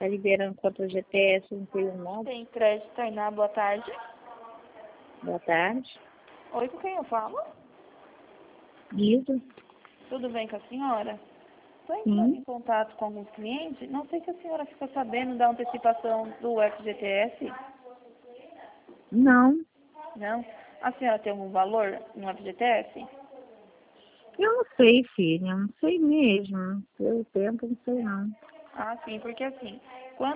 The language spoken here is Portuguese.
Tá liberando contra o GTS, não tem não. Tem crédito, Tainá, boa tarde. Boa tarde. Oi, com quem eu falo? Guido. Tudo bem com a senhora? Estou entrando Sim. em contato com alguns clientes. Não sei se a senhora ficou sabendo da antecipação do FGTS. Não. Não? A senhora tem algum valor no FGTS? Eu não sei, filha. Eu não sei mesmo. Pelo tempo, eu não sei não. Ah, sim, porque assim,